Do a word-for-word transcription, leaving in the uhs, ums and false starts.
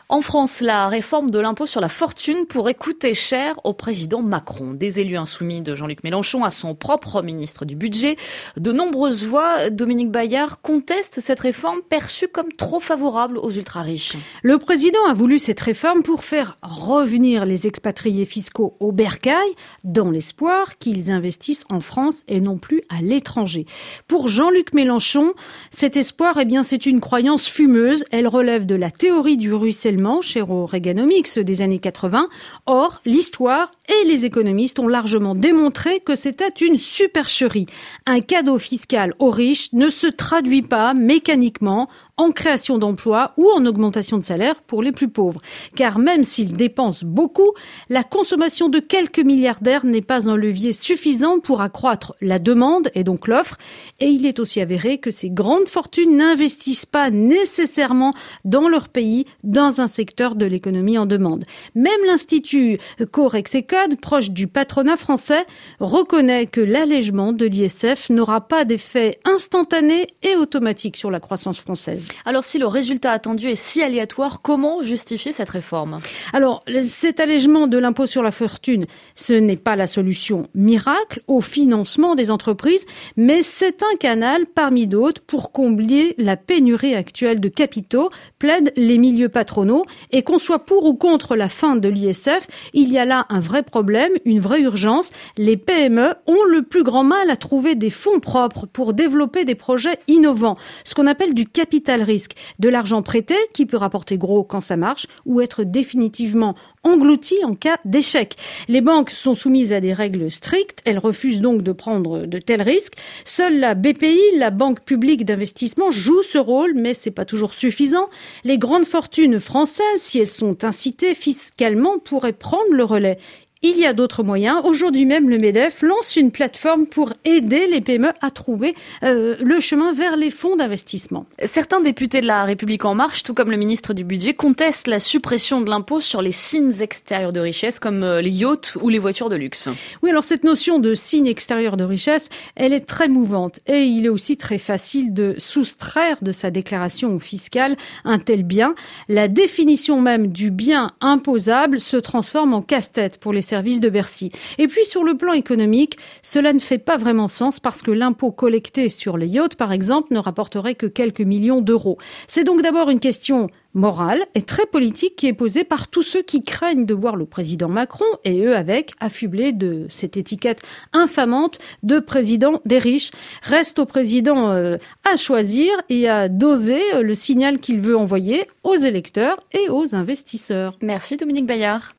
En France, la réforme de l'impôt sur la fortune pourrait coûter cher au président Macron. Des élus insoumis de Jean-Luc Mélenchon à son propre ministre du Budget. De nombreuses voix, Dominique Bayard, contestent cette réforme perçue comme trop favorable aux ultra-riches. Le président a voulu cette réforme pour faire revenir les expatriés fiscaux au bercail, dans l'espoir qu'ils investissent en France et non plus à l'étranger. Pour Jean-Luc Mélenchon, cet espoir, eh bien, c'est une croyance fumeuse. Elle relève de la théorie du ruissellement, cher au Reaganomics des années quatre-vingts. Or, l'histoire et les économistes ont largement démontré que c'était une supercherie. Un cadeau fiscal aux riches ne se traduit pas mécaniquement en création d'emplois ou en augmentation de salaire pour les plus pauvres. Car même s'ils dépensent beaucoup, la consommation de quelques milliardaires n'est pas un levier suffisant pour accroître la demande et donc l'offre. Et il est aussi avéré que ces grandes fortunes n'investissent pas nécessairement dans leur pays, dans un secteur de l'économie en demande. Même l'Institut Corexecode, proche du patronat français, reconnaît que l'allègement de l'I S F n'aura pas d'effet instantané et automatique sur la croissance française. Alors si le résultat attendu est si aléatoire, comment justifier cette réforme ? Alors cet allègement de l'impôt sur la fortune, ce n'est pas la solution miracle au financement des entreprises, mais c'est un canal parmi d'autres pour combler la pénurie actuelle de capitaux, plaident les milieux patronaux. Et qu'on soit pour ou contre la fin de l'I S F, il y a là un vrai problème, une vraie urgence. Les P M E ont le plus grand mal à trouver des fonds propres pour développer des projets innovants, ce qu'on appelle du capital risque, de l'argent prêté qui peut rapporter gros quand ça marche ou être définitivement englouti en cas d'échec. Les banques sont soumises à des règles strictes, elles refusent donc de prendre de tels risques. Seule la B P I, la Banque publique d'investissement, joue ce rôle, mais c'est pas toujours suffisant. Les grandes fortunes françaises, si elles sont incitées fiscalement, pourraient prendre le relais. Il y a d'autres moyens. Aujourd'hui même, le MEDEF lance une plateforme pour aider les P M E à trouver euh, le chemin vers les fonds d'investissement. Certains députés de la République En Marche, tout comme le ministre du Budget, contestent la suppression de l'impôt sur les signes extérieurs de richesse, comme les yachts ou les voitures de luxe. Oui, alors cette notion de signe extérieur de richesse, elle est très mouvante. Et il est aussi très facile de soustraire de sa déclaration fiscale un tel bien. La définition même du bien imposable se transforme en casse-tête pour les services de Bercy. Et puis sur le plan économique, cela ne fait pas vraiment sens parce que l'impôt collecté sur les yachts, par exemple, ne rapporterait que quelques millions d'euros. C'est donc d'abord une question morale et très politique qui est posée par tous ceux qui craignent de voir le président Macron, et eux avec, affublés de cette étiquette infamante de président des riches. Reste au président euh, à choisir et à doser le signal qu'il veut envoyer aux électeurs et aux investisseurs. Merci Dominique Bayard.